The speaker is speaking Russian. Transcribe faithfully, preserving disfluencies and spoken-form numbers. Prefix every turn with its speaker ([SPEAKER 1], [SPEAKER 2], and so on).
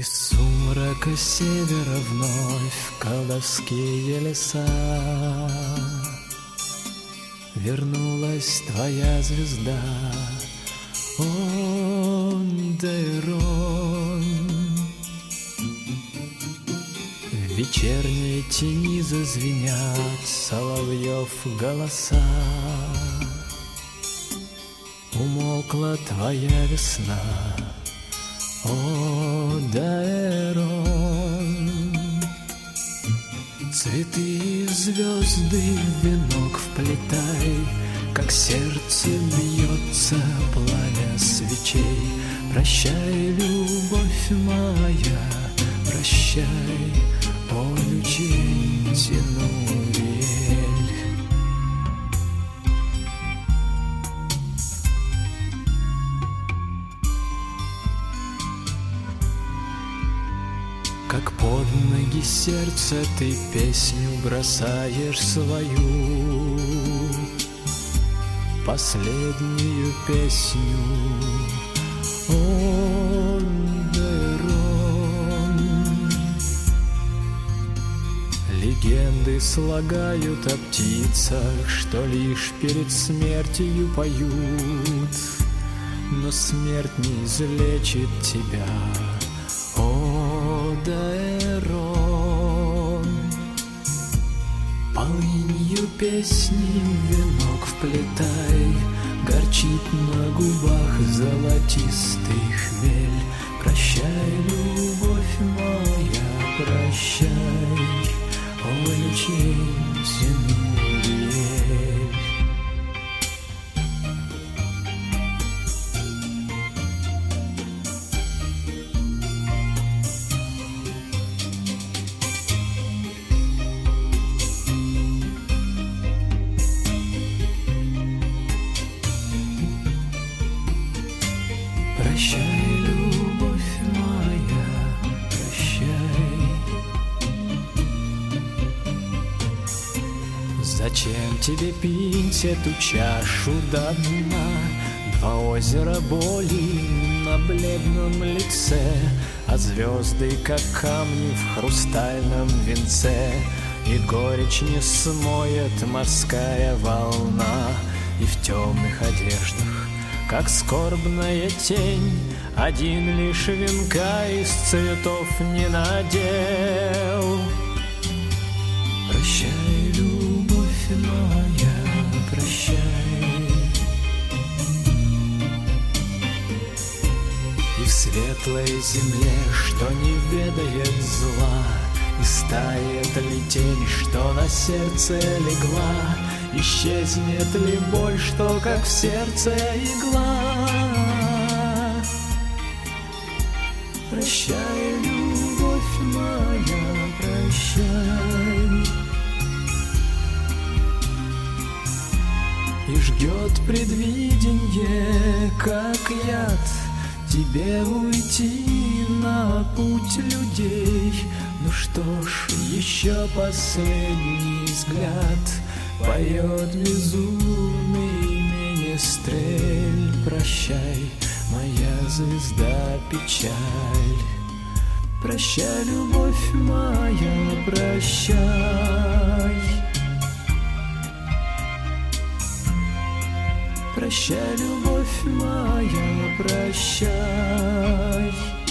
[SPEAKER 1] Из сумрака севера вновь колдовские леса вернулась твоя звезда, Ондерон. В вечерней тени зазвенят соловьев голоса. Умолкла твоя весна, Ондерон. Цветы и звезды в венок вплетай, как сердце бьется пламя свечей. Прощай, любовь моя, прощай, о лучей Тенуриэль. Как под ноги сердца ты песню бросаешь свою, последнюю песню, Ондерон. Легенды слагают о птицах, что лишь перед смертью поют, но смерть не излечит тебя, Ондерон. Полынью песни венок вплетай, горчит на губах золотистый хмель. Прощай, любовь моя, прощай, о лучей Тенуриэль. Прощай, любовь моя, прощай. Зачем тебе пить эту чашу до дна? Два озера боли на бледном лице, а звезды, как камни в хрустальном венце. И горечь не смоет морская волна, и в темных одеждах, как скорбная тень, один лишь венка из цветов не надел. Прощай, любовь моя, прощай. И в светлой земле, что не ведает зла, и стает ли тень, что на сердце легла, исчезнет ли боль, что как в сердце игла? Прощай, любовь моя, прощай. И ждет предвиденье, как яд, тебе уйти на путь людей. Ну что ж, еще последний взгляд, поет безумный менестрель. Прощай, моя звезда, печаль. Прощай, любовь моя, прощай. Прощай, любовь моя, прощай.